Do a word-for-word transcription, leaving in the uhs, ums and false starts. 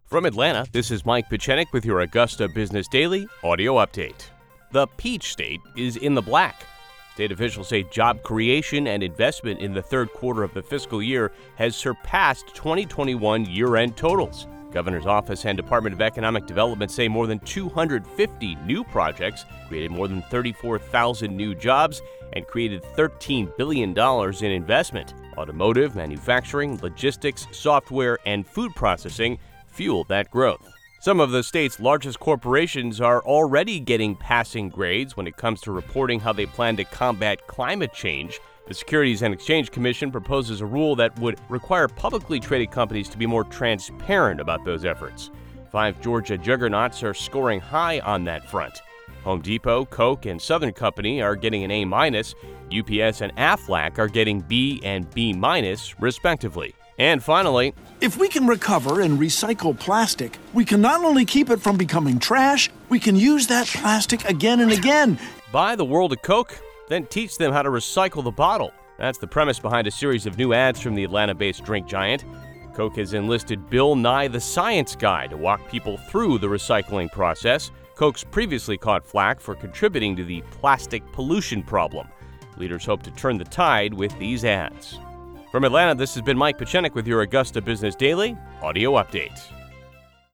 From Atlanta, this is Mike Pechenik with your Augusta Business Daily audio update. The Peach State is in the black. State officials say job creation and investment in the third quarter of the fiscal year has surpassed twenty twenty-one year-end totals. Governor's office and Department of Economic Development say more than two hundred fifty new projects created more than thirty-four thousand new jobs and created thirteen billion dollars in investment. Automotive, manufacturing, logistics, software, and food processing fueled that growth. Some of the state's largest corporations are already getting passing grades when it comes to reporting how they plan to combat climate change. The Securities and Exchange Commission proposes a rule that would require publicly traded companies to be more transparent about those efforts. Five Georgia juggernauts are scoring high on that front. Home Depot, Coke, and Southern Company are getting an A-. U P S and Aflac are getting B and B-, respectively. And finally, if we can recover and recycle plastic, we can not only keep it from becoming trash, we can use that plastic again and again. Buy the world a Coke, then teach them how to recycle the bottle. That's the premise behind a series of new ads from the Atlanta-based drink giant. Coke has enlisted Bill Nye the Science Guy to walk people through the recycling process. Coke's previously caught flack for contributing to the plastic pollution problem. Leaders hope to turn the tide with these ads. From Atlanta, this has been Mike Pechenik with your Augusta Business Daily audio update.